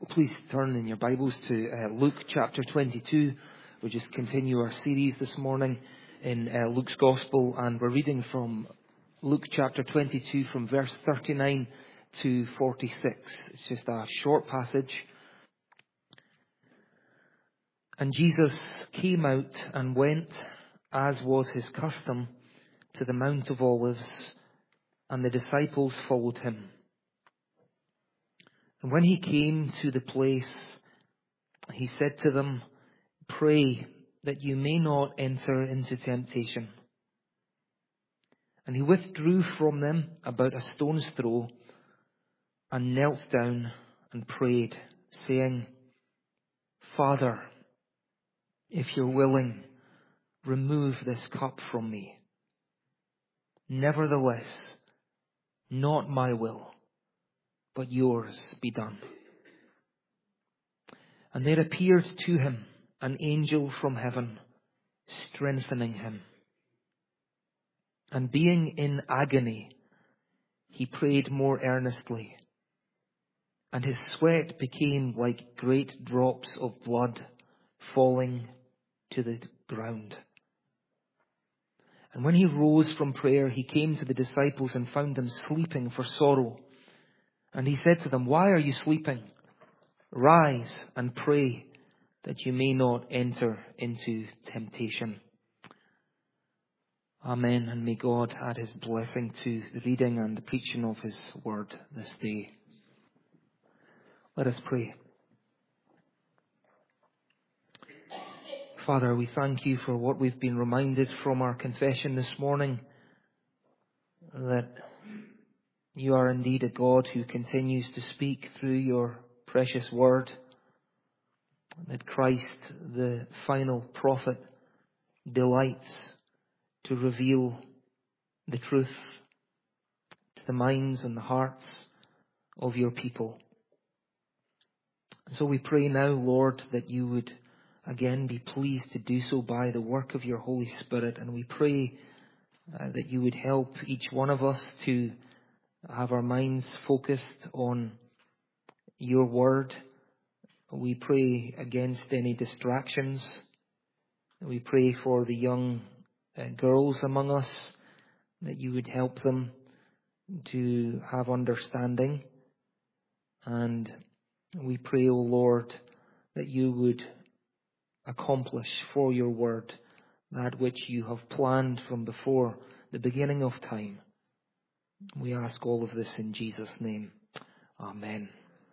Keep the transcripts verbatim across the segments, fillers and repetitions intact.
Please turn in your Bibles to uh, Luke chapter twenty-two. We'll just continue our series this morning in uh, Luke's Gospel, and we're reading from Luke chapter twenty-two from verse thirty-nine to forty-six. It's just a short passage. And Jesus came out and went, as was his custom, to the Mount of Olives, and the disciples followed him. And when he came to the place, he said to them, "Pray that you may not enter into temptation." And he withdrew from them about a stone's throw and knelt down and prayed, saying, "Father, if you're willing, remove this cup from me. Nevertheless, not my will, but yours be done." And there appeared to him an angel from heaven, strengthening him. And being in agony, he prayed more earnestly, and his sweat became like great drops of blood falling to the ground. And when he rose from prayer, he came to the disciples and found them sleeping for sorrow. And he said to them, "Why are you sleeping? Rise and pray that you may not enter into temptation." Amen. And may God add his blessing to the reading and the preaching of his word this day. Let us pray. Father, we thank you for what we've been reminded from our confession this morning, that you are indeed a God who continues to speak through your precious word, that Christ, the final prophet, delights to reveal the truth to the minds and the hearts of your people. And so we pray now, Lord, that you would again be pleased to do so by the work of your Holy Spirit. And we pray uh, that you would help each one of us to have our minds focused on your word. We pray against any distractions. We pray for the young uh, girls among us, that you would help them to have understanding. And we pray, O Lord, that you would accomplish for your word that which you have planned from before the beginning of time. We ask all of this in Jesus' name. Amen.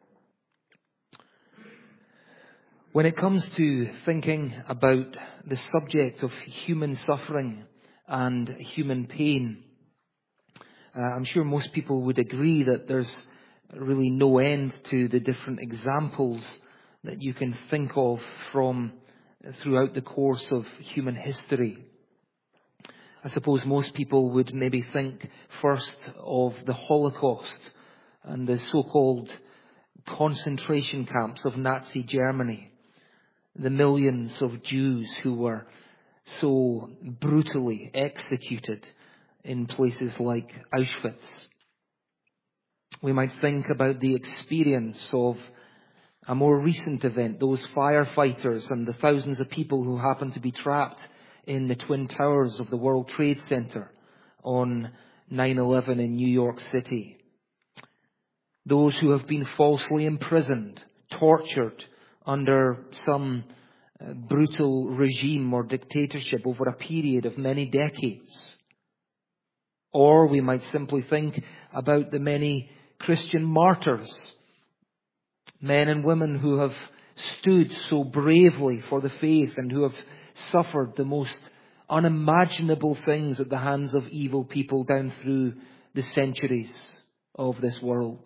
When it comes to thinking about the subject of human suffering and human pain, uh, I'm sure most people would agree that there's really no end to the different examples that you can think of from throughout the course of human history. I suppose most people would maybe think first of the Holocaust and the so-called concentration camps of Nazi Germany, the millions of Jews who were so brutally executed in places like Auschwitz. We might think about the experience of a more recent event, those firefighters and the thousands of people who happened to be trapped in the Twin Towers of the World Trade Center on nine eleven in New York City. Those who have been falsely imprisoned, tortured under some uh, brutal regime or dictatorship over a period of many decades. Or we might simply think about the many Christian martyrs, men and women who have stood so bravely for the faith and who have suffered the most unimaginable things at the hands of evil people down through the centuries of this world.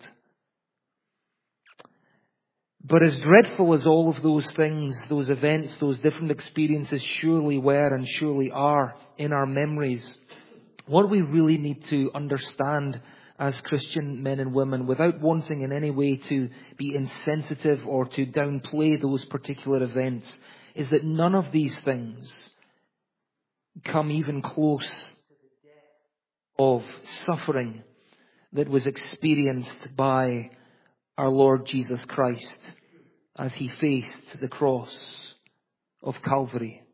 But as dreadful as all of those things, those events, those different experiences surely were and surely are in our memories, what we really need to understand as Christian men and women, without wanting in any way to be insensitive or to downplay those particular events, is that none of these things come even close to the depth of suffering that was experienced by our Lord Jesus Christ as he faced the cross of Calvary.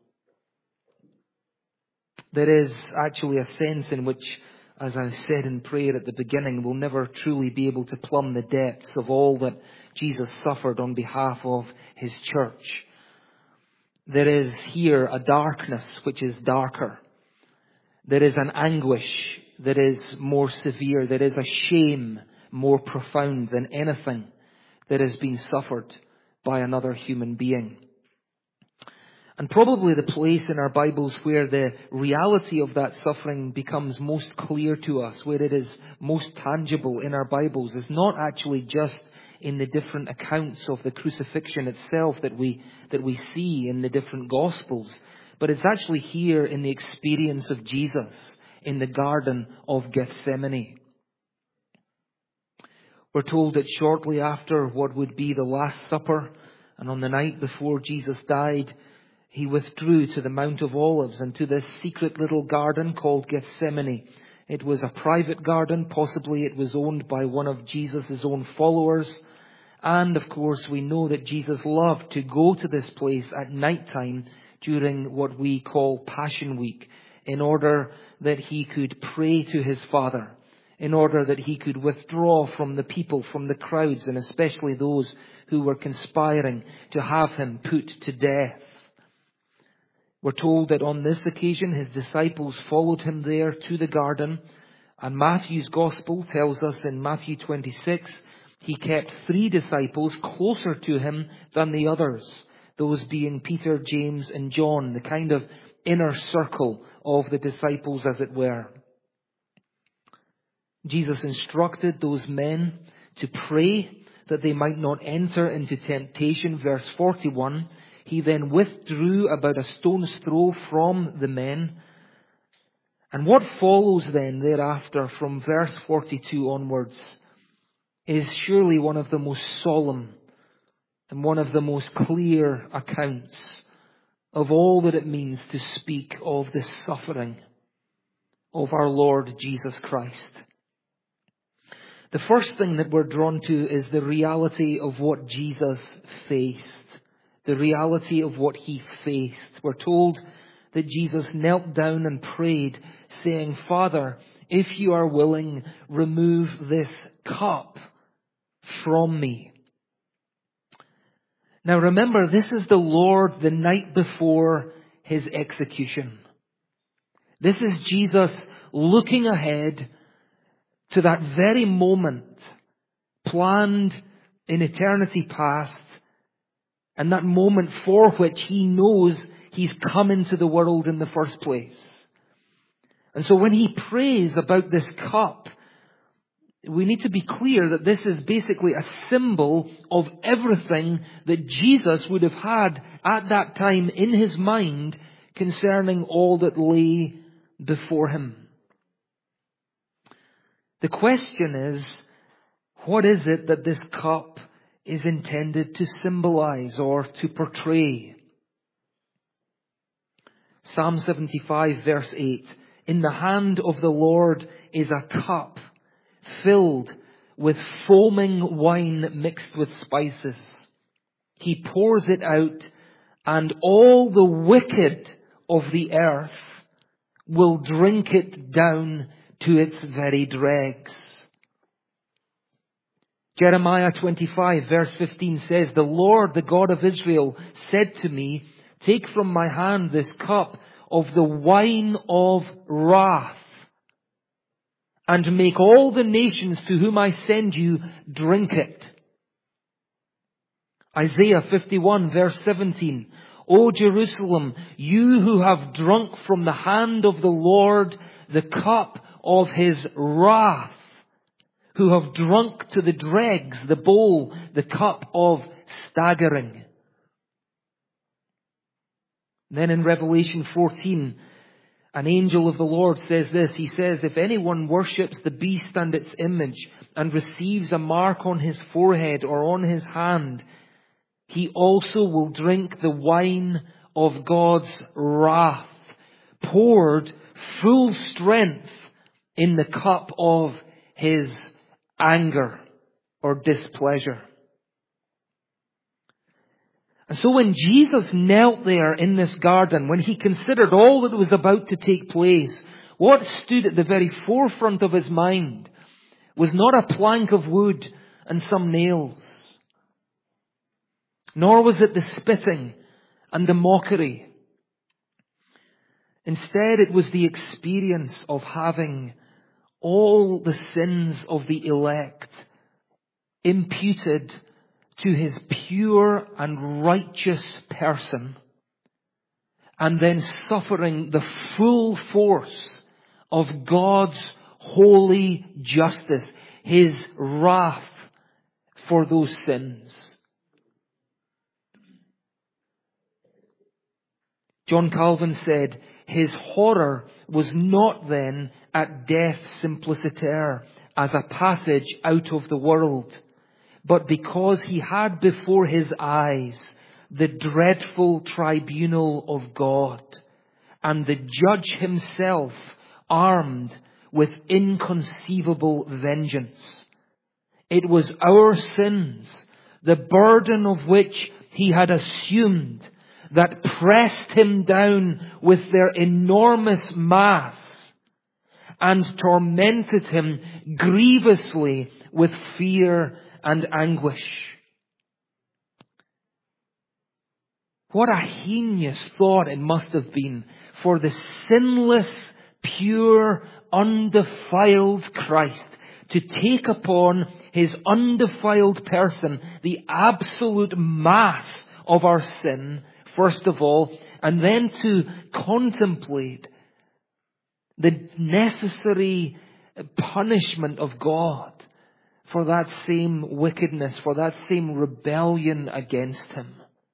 There is actually a sense in which, as I said in prayer at the beginning, we'll never truly be able to plumb the depths of all that Jesus suffered on behalf of his church. There is here a darkness which is darker. There is an anguish that is more severe. There is a shame more profound than anything that has been suffered by another human being. And probably the place in our Bibles where the reality of that suffering becomes most clear to us, where it is most tangible in our Bibles, is not actually just in the different accounts of the crucifixion itself that we that we see in the different Gospels, but it's actually here in the experience of Jesus in the Garden of Gethsemane. We're told that shortly after what would be the Last Supper, and on the night before Jesus died, he withdrew to the Mount of Olives and to this secret little garden called Gethsemane. It was a private garden. Possibly it was owned by one of Jesus' own followers. And of course, we know that Jesus loved to go to this place at night time during what we call Passion Week, in order that he could pray to his Father, in order that he could withdraw from the people, from the crowds, and especially those who were conspiring to have him put to death. We're told that on this occasion his disciples followed him there to the garden, and Matthew's Gospel tells us in Matthew twenty-six, he kept three disciples closer to him than the others, those being Peter, James, and John, the kind of inner circle of the disciples, as it were. Jesus instructed those men to pray that they might not enter into temptation, verse forty-one. He then withdrew about a stone's throw from the men. And what follows then thereafter from verse forty-two onwards is surely one of the most solemn and one of the most clear accounts of all that it means to speak of the suffering of our Lord Jesus Christ. The first thing that we're drawn to is the reality of what Jesus faced. The reality of what he faced. We're told that Jesus knelt down and prayed, saying, "Father, if you are willing, remove this cup from me." Now remember, this is the Lord the night before his execution. This is Jesus looking ahead to that very moment planned in eternity past, and that moment for which he knows he's come into the world in the first place. And so when he prays about this cup, we need to be clear that this is basically a symbol of everything that Jesus would have had at that time in his mind concerning all that lay before him. The question is, what is it that this cup is intended to symbolize or to portray? Psalm seventy-five verse eight. In the hand of the Lord is a cup filled with foaming wine mixed with spices. He pours it out, and all the wicked of the earth will drink it down to its very dregs. Jeremiah twenty-five verse fifteen says, "The Lord, the God of Israel, said to me, take from my hand this cup of the wine of wrath, and make all the nations to whom I send you drink it." Isaiah fifty-one verse seventeen, "O Jerusalem, you who have drunk from the hand of the Lord the cup of his wrath, who have drunk to the dregs the bowl, the cup of staggering." Then in Revelation fourteen, an angel of the Lord says this. He says, "If anyone worships the beast and its image and receives a mark on his forehead or on his hand, he also will drink the wine of God's wrath, poured full strength in the cup of his anger," or displeasure. And so when Jesus knelt there in this garden, when he considered all that was about to take place, what stood at the very forefront of his mind was not a plank of wood and some nails, nor was it the spitting and the mockery. Instead, it was the experience of having all the sins of the elect imputed to his pure and righteous person, and then suffering the full force of God's holy justice, his wrath for those sins. John Calvin said, his horror was not then at death simpliciter, as a passage out of the world, but because he had before his eyes the dreadful tribunal of God, and the judge himself armed with inconceivable vengeance. It was our sins, the burden of which he had assumed, that pressed him down with their enormous mass and tormented him grievously with fear and anguish. What a heinous thought it must have been for the sinless, pure, undefiled Christ to take upon his undefiled person the absolute mass of our sin, first of all, and then to contemplate the necessary punishment of God for that same wickedness, for that same rebellion against him.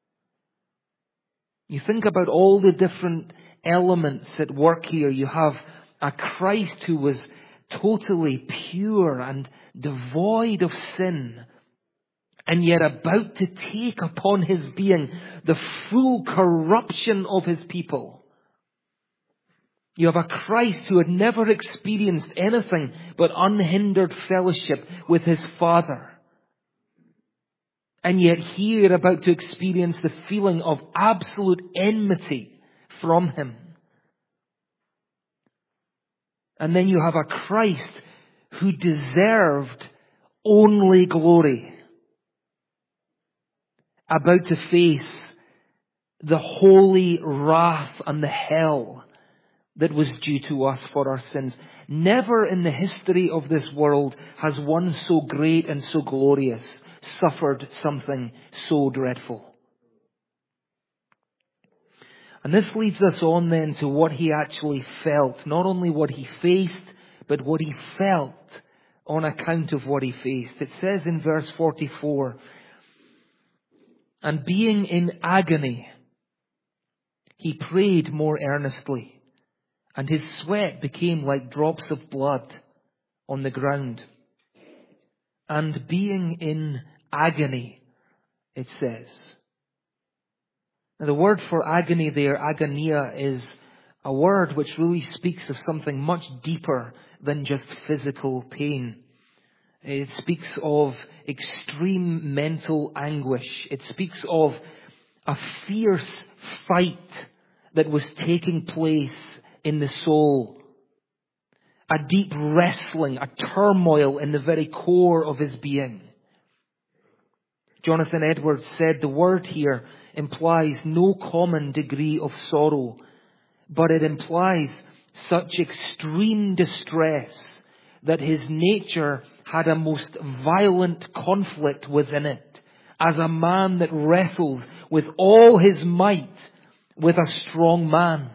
You think about all the different elements at work here. You have a Christ who was totally pure and devoid of sin, and yet about to take upon his being the full corruption of his people. You have a Christ who had never experienced anything but unhindered fellowship with his Father. And yet here about to experience the feeling of absolute enmity from him. And then you have a Christ who deserved only glory, about to face the holy wrath and the hell that was due to us for our sins. Never in the history of this world has one so great and so glorious suffered something so dreadful. And this leads us on then to what he actually felt. Not only what he faced, but what he felt on account of what he faced. It says in verse forty-four, and being in agony, he prayed more earnestly, and his sweat became like drops of blood on the ground. And being in agony, it says. Now the word for agony there, agonia, is a word which really speaks of something much deeper than just physical pain. It speaks of extreme mental anguish. It speaks of a fierce fight that was taking place in the soul. A deep wrestling, a turmoil in the very core of his being. Jonathan Edwards said the word here implies no common degree of sorrow, but it implies such extreme distress that his nature had a most violent conflict within it, as a man that wrestles with all his might with a strong man.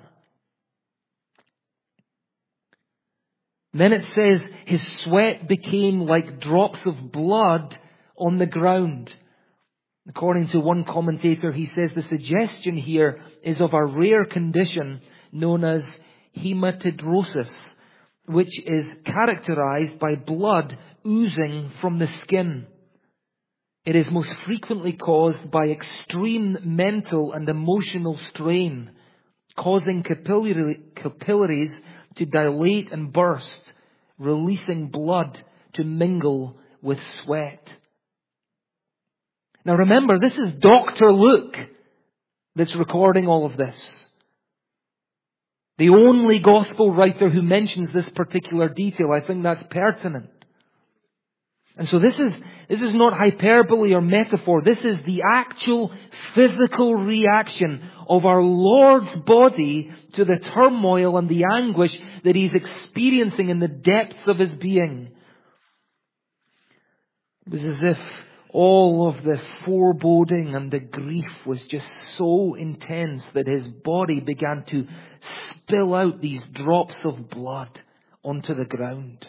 Then it says his sweat became like drops of blood on the ground. According to one commentator, he says the suggestion here is of a rare condition known as hematidrosis, which is characterized by blood oozing from the skin. It is most frequently caused by extreme mental and emotional strain, causing capillary, capillaries to dilate and burst, releasing blood to mingle with sweat. Now remember, this is Doctor Luke that's recording all of this. The only gospel writer who mentions this particular detail. I think that's pertinent. And so this is, this is not hyperbole or metaphor. This is the actual physical reaction of our Lord's body to the turmoil and the anguish that He's experiencing in the depths of His being. It was as if all of the foreboding and the grief was just so intense that His body began to spill out these drops of blood onto the ground.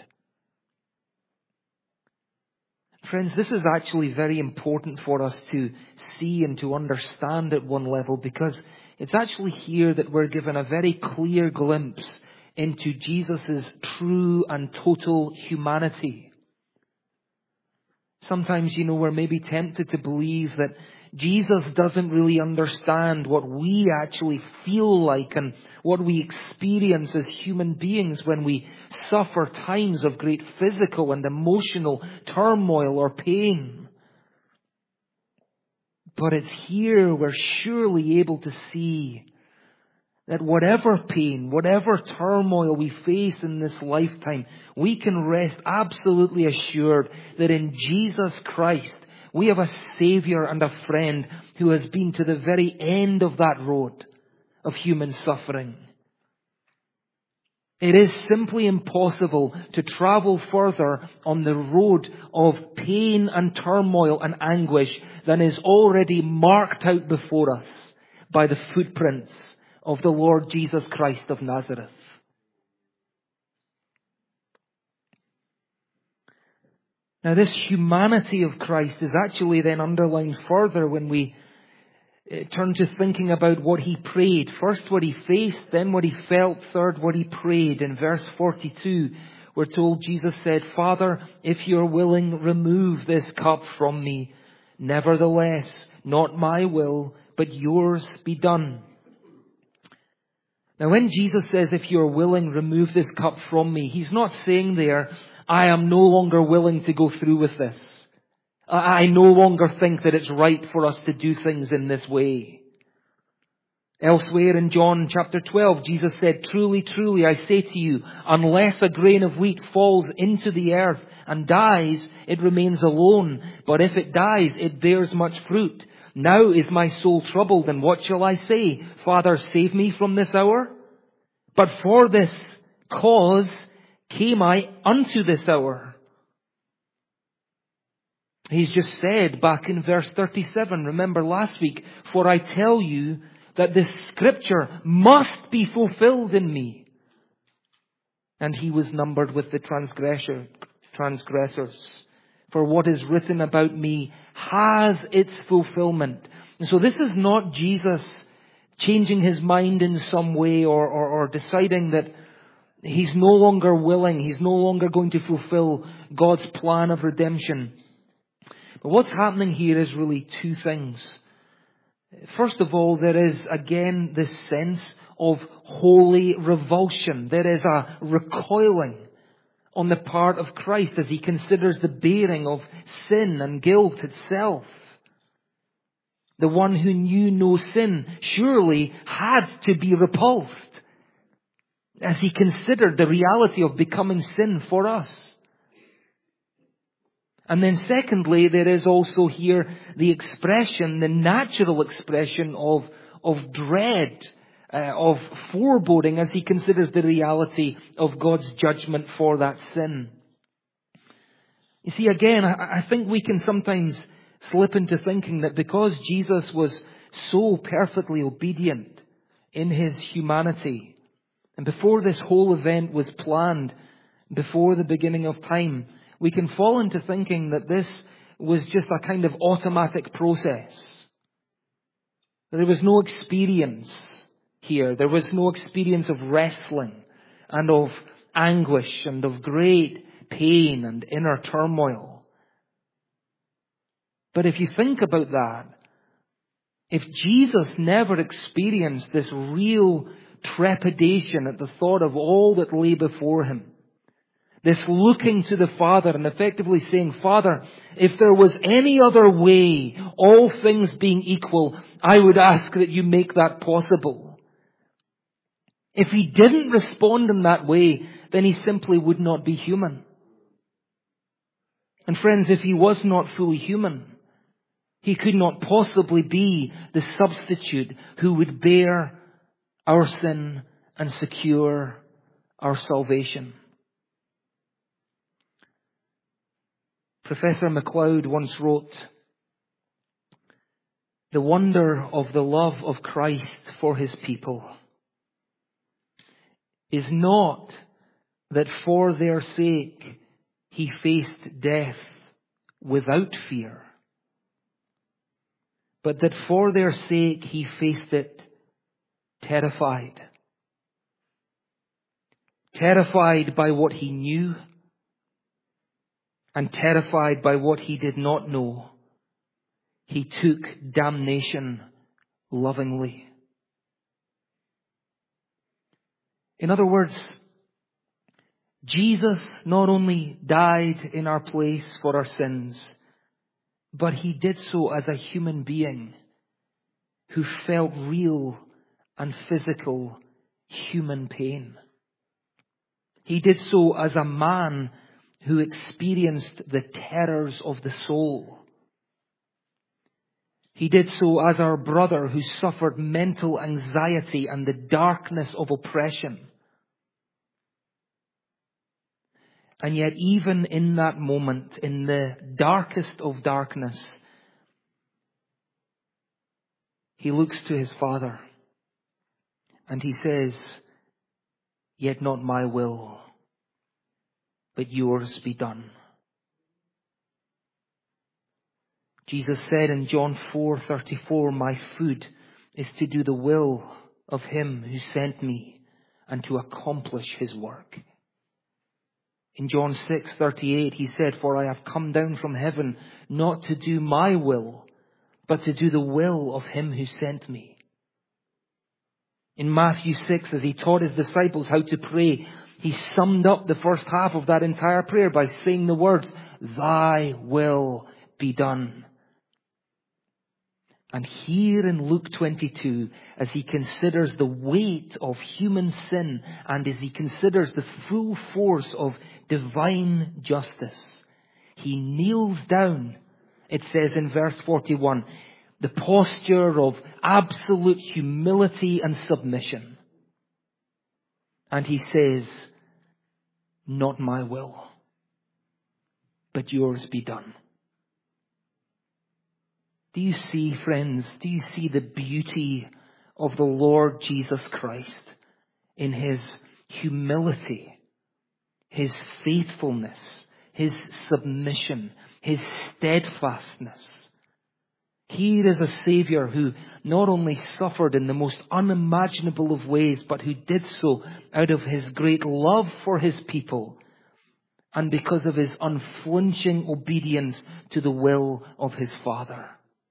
Friends, this is actually very important for us to see and to understand at one level, because it's actually here that we're given a very clear glimpse into Jesus' true and total humanity. Sometimes, you know, we're maybe tempted to believe that Jesus doesn't really understand what we actually feel like and what we experience as human beings when we suffer times of great physical and emotional turmoil or pain. But it's here we're surely able to see that whatever pain, whatever turmoil we face in this lifetime, we can rest absolutely assured that in Jesus Christ, we have a Savior and a friend who has been to the very end of that road of human suffering. It is simply impossible to travel further on the road of pain and turmoil and anguish than is already marked out before us by the footprints of the Lord Jesus Christ of Nazareth. Now, this humanity of Christ is actually then underlined further when we turn to thinking about what He prayed. First what He faced, then what He felt, third what He prayed. In verse forty-two, we're told Jesus said, "Father, if You're willing, remove this cup from me. Nevertheless, not my will, but Yours be done." Now, when Jesus says, "If You're willing, remove this cup from me," He's not saying there, "I am no longer willing to go through with this. I no longer think that it's right for us to do things in this way." Elsewhere in John chapter twelve, Jesus said, "Truly, truly, I say to you, unless a grain of wheat falls into the earth and dies, it remains alone. But if it dies, it bears much fruit. Now is my soul troubled, and what shall I say? Father, save me from this hour? But for this cause came I unto this hour." He's just said back in verse thirty-seven, remember last week, "For I tell you that this scripture must be fulfilled in me." And He was numbered with the transgressor, transgressors. For what is written about me has its fulfillment. And so this is not Jesus changing His mind in some way or, or, or deciding that He's no longer willing, He's no longer going to fulfill God's plan of redemption. But what's happening here is really two things. First of all, there is again this sense of holy revulsion. There is a recoiling on the part of Christ as He considers the bearing of sin and guilt itself. The one who knew no sin surely had to be repulsed as He considered the reality of becoming sin for us. And then secondly, there is also here the expression, the natural expression of, of dread, uh, of foreboding as He considers the reality of God's judgment for that sin. You see, again, I, I think we can sometimes slip into thinking that because Jesus was so perfectly obedient in His humanity, and before this whole event was planned, before the beginning of time, we can fall into thinking that this was just a kind of automatic process. There was no experience here. There was no experience of wrestling and of anguish and of great pain and inner turmoil. But if you think about that, if Jesus never experienced this real trepidation at the thought of all that lay before Him, This looking to the Father and effectively saying, Father, if there was any other way, all things being equal, I would ask that you make that possible. If he didn't respond in that way, then he simply would not be human. And friends, if he was not fully human, he could not possibly be the substitute who would bear our sin and secure our salvation. Professor MacLeod once wrote, "The wonder of the love of Christ for his people is not that for their sake he faced death without fear, but that for their sake he faced it terrified. Terrified by what he knew, and terrified by what he did not know, he took damnation lovingly." In other words, Jesus not only died in our place for our sins, but he did so as a human being who felt real and physical human pain. He did so as a man who experienced the terrors of the soul. He did so as our brother who suffered mental anxiety and the darkness of oppression. And yet even in that moment, in the darkest of darkness, he looks to his Father and he says, "Yet not my will, but yours be done." Jesus said in John four thirty-four, "My food is to do the will of him who sent me and to accomplish his work." In John six thirty-eight, he said, "For I have come down from heaven not to do my will, but to do the will of him who sent me." In Matthew six, as he taught his disciples how to pray, he summed up the first half of that entire prayer by saying the words, "Thy will be done." And here in Luke twenty-two, as he considers the weight of human sin and as he considers the full force of divine justice, he kneels down, it says in verse forty-one, the posture of absolute humility and submission. And he says, "Not my will, but yours be done." Do you see, friends, do you see the beauty of the Lord Jesus Christ in his humility, his faithfulness, his submission, his steadfastness? Here is a Savior who not only suffered in the most unimaginable of ways, but who did so out of his great love for his people and because of his unflinching obedience to the will of his Father.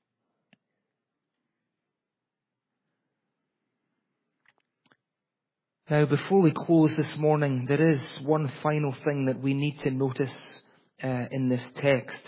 Now, before we close this morning, there is one final thing that we need to notice uh, in this text.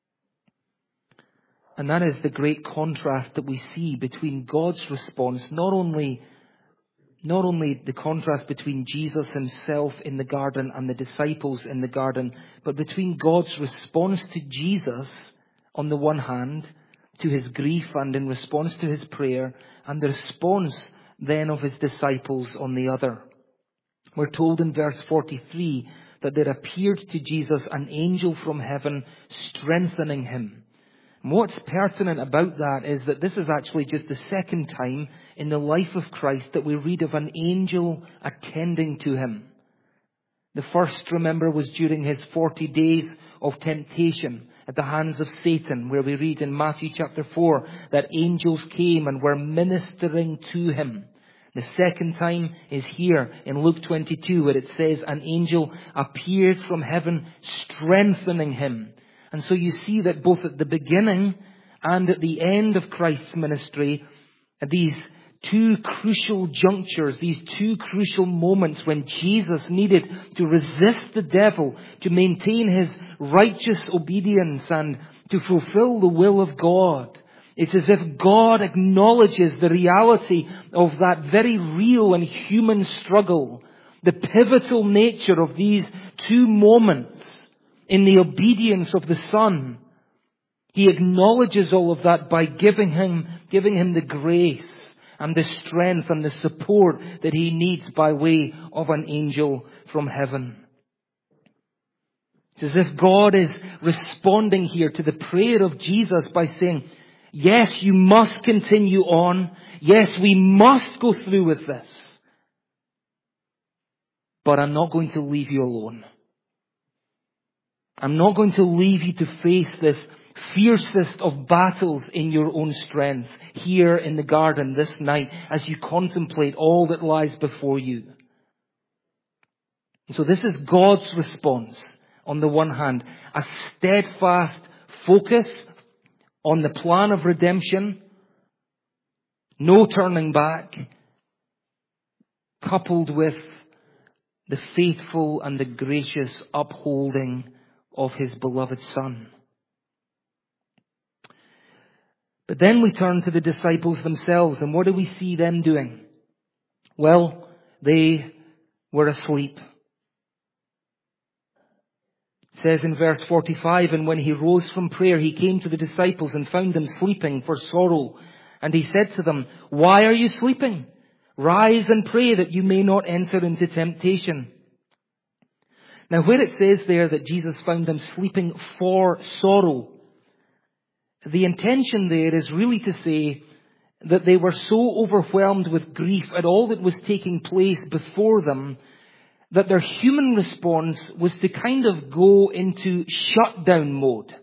And that is the great contrast that we see between God's response, not only, not only the contrast between Jesus himself in the garden and the disciples in the garden, but between God's response to Jesus on the one hand, to his grief and in response to his prayer, and the response then of his disciples on the other. We're told in verse forty-three that there appeared to Jesus an angel from heaven strengthening him. And what's pertinent about that is that this is actually just the second time in the life of Christ that we read of an angel attending to him. The first, remember, was during his forty days of temptation at the hands of Satan, where we read in Matthew chapter four that angels came and were ministering to him. The second time is here in Luke twenty-two, where it says an angel appeared from heaven strengthening him. And so you see that both at the beginning and at the end of Christ's ministry, these two crucial junctures, these two crucial moments when Jesus needed to resist the devil, to maintain his righteous obedience and to fulfill the will of God. It's as if God acknowledges the reality of that very real and human struggle, the pivotal nature of these two moments in the obedience of the Son. He acknowledges all of that by giving him, giving him the grace and the strength and the support that he needs by way of an angel from heaven. It's as if God is responding here to the prayer of Jesus by saying, yes, you must continue on. Yes, we must go through with this. But I'm not going to leave you alone. I'm not going to leave you to face this fiercest of battles in your own strength here in the garden this night as you contemplate all that lies before you. And so this is God's response. On the one hand, a steadfast focus on the plan of redemption, no turning back, coupled with the faithful and the gracious upholding of his beloved Son. But then we turn to the disciples themselves, and what do we see them doing? Well, they were asleep. It says in verse forty-five, and when he rose from prayer, he came to the disciples and found them sleeping for sorrow. And he said to them, why are you sleeping? Rise and pray that you may not enter into temptation. Now, where it says there that Jesus found them sleeping for sorrow, the intention there is really to say that they were so overwhelmed with grief at all that was taking place before them that their human response was to kind of go into shutdown mode.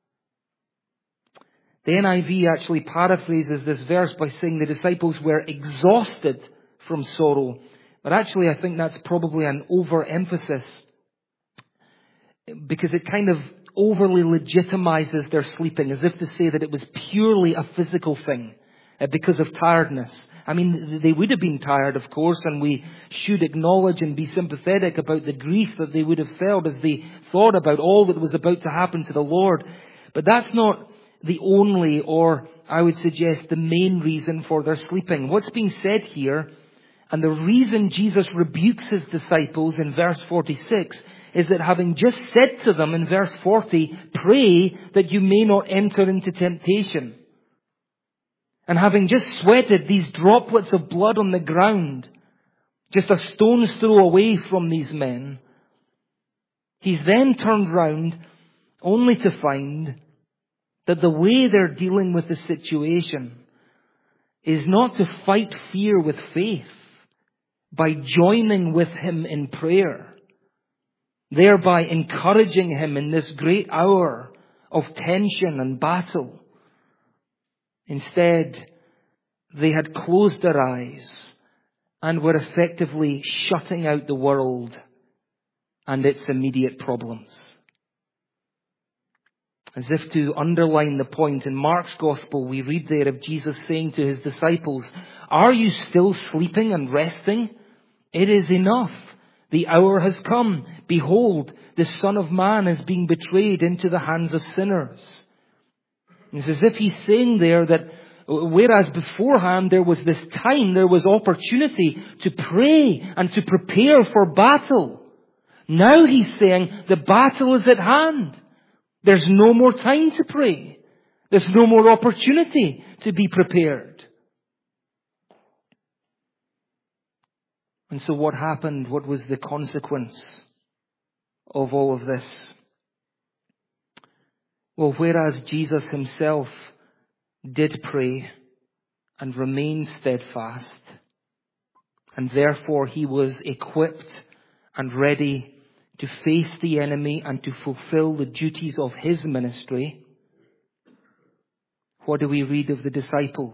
The N I V actually paraphrases this verse by saying the disciples were exhausted from sorrow. But actually I think that's probably an overemphasis, because it kind of overly legitimizes their sleeping, as if to say that it was purely a physical thing uh, because of tiredness. I mean, they would have been tired, of course, and we should acknowledge and be sympathetic about the grief that they would have felt as they thought about all that was about to happen to the Lord. But that's not the only, or I would suggest the main reason for their sleeping. What's being said here, and the reason Jesus rebukes his disciples in verse forty-six, is that having just said to them in verse forty, pray that you may not enter into temptation. And having just sweated these droplets of blood on the ground, just a stone's throw away from these men, he's then turned round only to find that the way they're dealing with the situation is not to fight fear with faith by joining with him in prayer, thereby encouraging him in this great hour of tension and battle. Instead, they had closed their eyes and were effectively shutting out the world and its immediate problems. As if to underline the point, in Mark's Gospel, we read there of Jesus saying to his disciples, are you still sleeping and resting? It is enough. The hour has come. Behold, the Son of Man is being betrayed into the hands of sinners. It's as if he's saying there that whereas beforehand there was this time, there was opportunity to pray and to prepare for battle. Now he's saying the battle is at hand. There's no more time to pray. There's no more opportunity to be prepared. And so what happened? What was the consequence of all of this? Well, whereas Jesus himself did pray and remain steadfast, and therefore he was equipped and ready to face the enemy and to fulfill the duties of his ministry, what do we read of the disciples?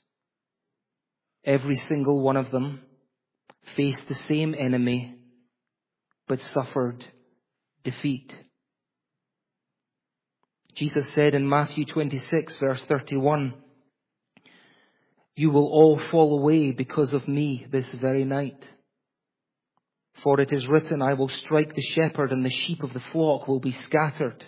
Every single one of them faced the same enemy, but suffered defeat. Jesus said in Matthew twenty-six, verse thirty-one, You will all fall away because of me this very night. For it is written, I will strike the shepherd, and the sheep of the flock will be scattered.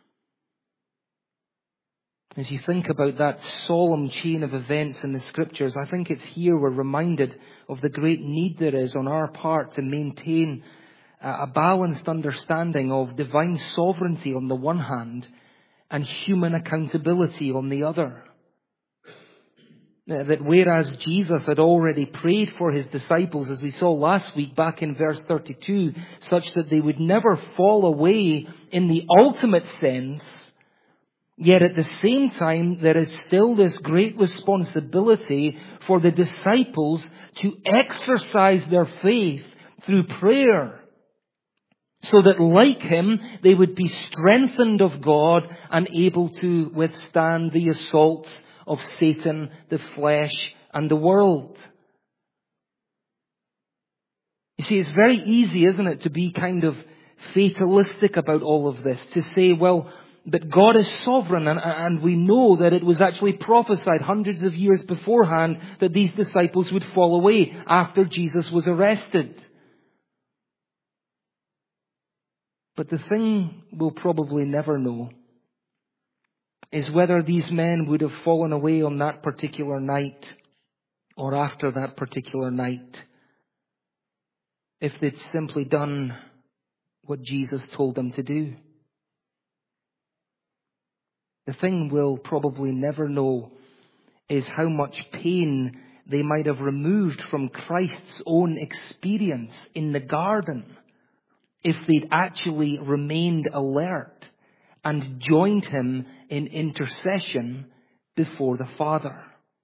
As you think about that solemn chain of events in the Scriptures, I think it's here we're reminded of the great need there is on our part to maintain a balanced understanding of divine sovereignty on the one hand and human accountability on the other. That whereas Jesus had already prayed for his disciples, as we saw last week back in verse thirty-two, such that they would never fall away in the ultimate sense, yet at the same time there is still this great responsibility for the disciples to exercise their faith through prayer, so that like him they would be strengthened of God and able to withstand the assaults of Satan, the flesh, and the world. You see, it's very easy, isn't it, to be kind of fatalistic about all of this. To say, well, but God is sovereign, and, and we know that it was actually prophesied hundreds of years beforehand that these disciples would fall away after Jesus was arrested. But the thing we'll probably never know is whether these men would have fallen away on that particular night or after that particular night if they'd simply done what Jesus told them to do. The thing we'll probably never know is how much pain they might have removed from Christ's own experience in the garden if they'd actually remained alert and joined him in intercession before the Father.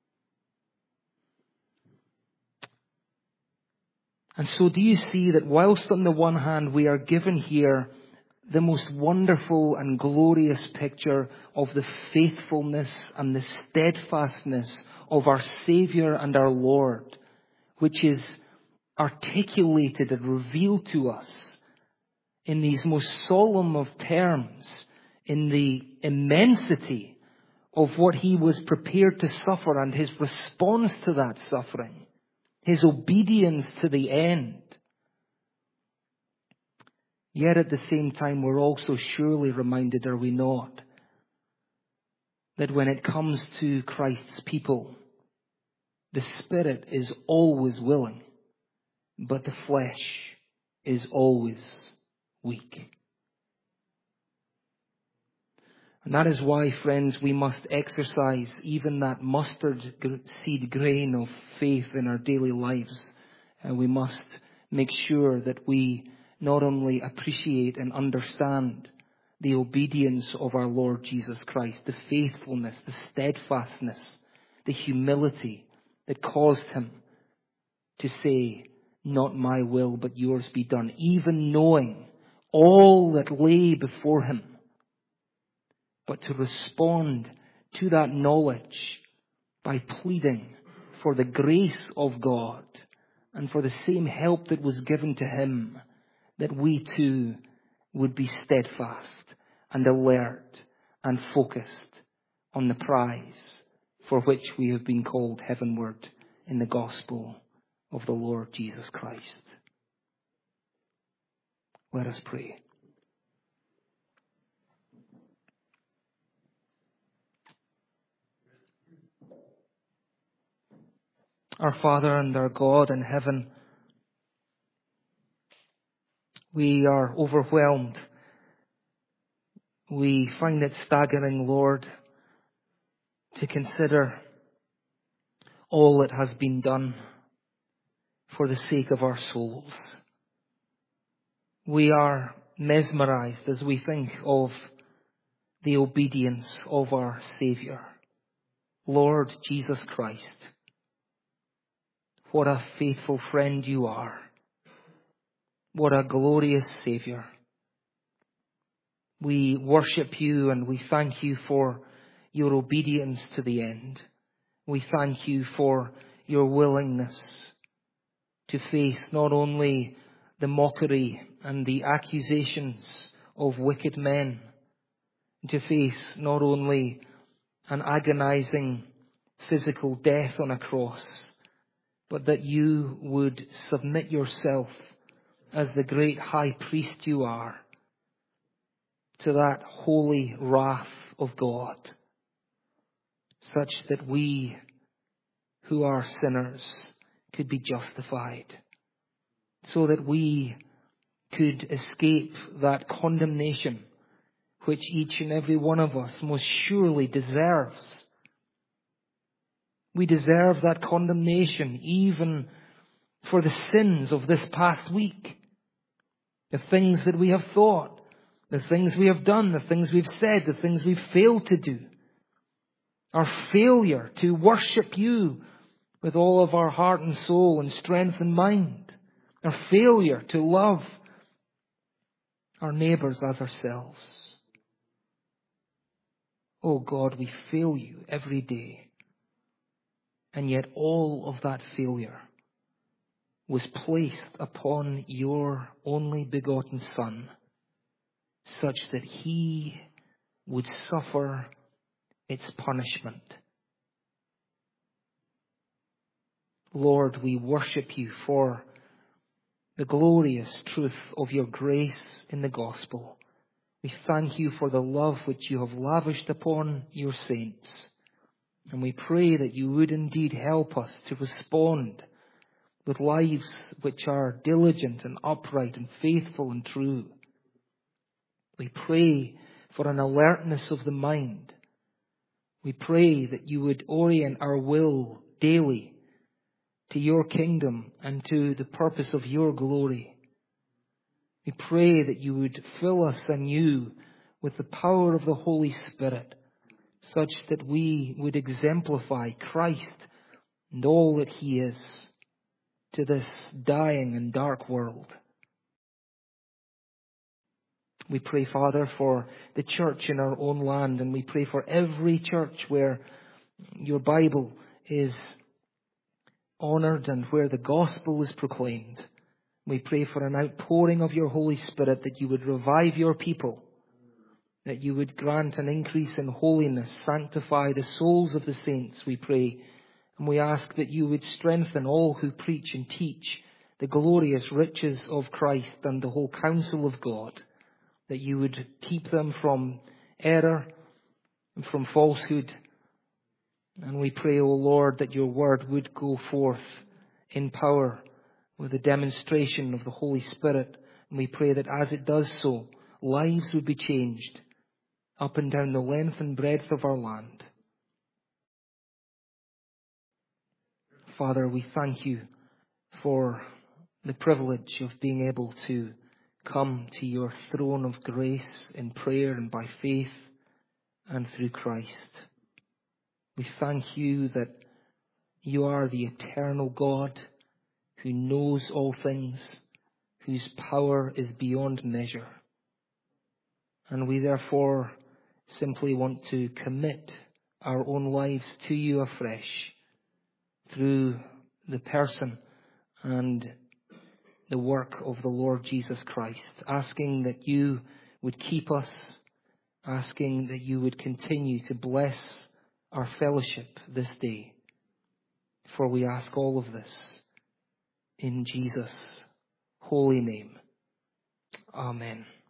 And so do you see that whilst on the one hand we are given here the most wonderful and glorious picture of the faithfulness and the steadfastness of our Saviour and our Lord, which is articulated and revealed to us in these most solemn of terms, in the immensity of what he was prepared to suffer and his response to that suffering, his obedience to the end. Yet at the same time, we're also surely reminded, are we not, that when it comes to Christ's people, the Spirit is always willing, but the flesh is always weak. And that is why, friends, we must exercise even that mustard seed grain of faith in our daily lives. And we must make sure that we not only appreciate and understand the obedience of our Lord Jesus Christ, the faithfulness, the steadfastness, the humility that caused him to say, not my will, but yours be done, even knowing all that lay before him. But to respond to that knowledge by pleading for the grace of God and for the same help that was given to him, that we too would be steadfast and alert and focused on the prize for which we have been called heavenward in the gospel of the Lord Jesus Christ. Let us pray. Our Father and our God in heaven, we are overwhelmed. We find it staggering, Lord, to consider all that has been done for the sake of our souls. We are mesmerized as we think of the obedience of our Saviour, Lord Jesus Christ. What a faithful friend you are. What a glorious Saviour. We worship you and we thank you for your obedience to the end. We thank you for your willingness to face not only the mockery and the accusations of wicked men, to face not only an agonizing physical death on a cross, but that you would submit yourself as the great high priest you are to that holy wrath of God, such that we who are sinners could be justified, so that we could escape that condemnation which each and every one of us most surely deserves. We deserve that condemnation even for the sins of this past week. The things that we have thought, the things we have done, the things we've said, the things we've failed to do. Our failure to worship you with all of our heart and soul and strength and mind. Our failure to love our neighbours as ourselves. Oh God, we fail you every day. And yet all of that failure was placed upon your only begotten Son, such that he would suffer its punishment. Lord, we worship you for the glorious truth of your grace in the gospel. We thank you for the love which you have lavished upon your saints. And we pray that you would indeed help us to respond with lives which are diligent and upright and faithful and true. We pray for an alertness of the mind. We pray that you would orient our will daily to your kingdom and to the purpose of your glory. We pray that you would fill us anew with the power of the Holy Spirit, such that we would exemplify Christ and all that he is to this dying and dark world. We pray, Father, for the church in our own land, and we pray for every church where your Bible is honoured and where the gospel is proclaimed. We pray for an outpouring of your Holy Spirit, that you would revive your people, that you would grant an increase in holiness, sanctify the souls of the saints, we pray. And we ask that you would strengthen all who preach and teach the glorious riches of Christ and the whole counsel of God, that you would keep them from error and from falsehood. And we pray, O Lord, that your word would go forth in power with the demonstration of the Holy Spirit. And we pray that as it does so, lives would be changed up and down the length and breadth of our land. Father, we thank you for the privilege of being able to come to your throne of grace in prayer and by faith and through Christ. We thank you that you are the eternal God who knows all things, whose power is beyond measure. And we therefore simply want to commit our own lives to you afresh through the person and the work of the Lord Jesus Christ, asking that you would keep us, asking that you would continue to bless our fellowship this day. For we ask all of this in Jesus' holy name. Amen.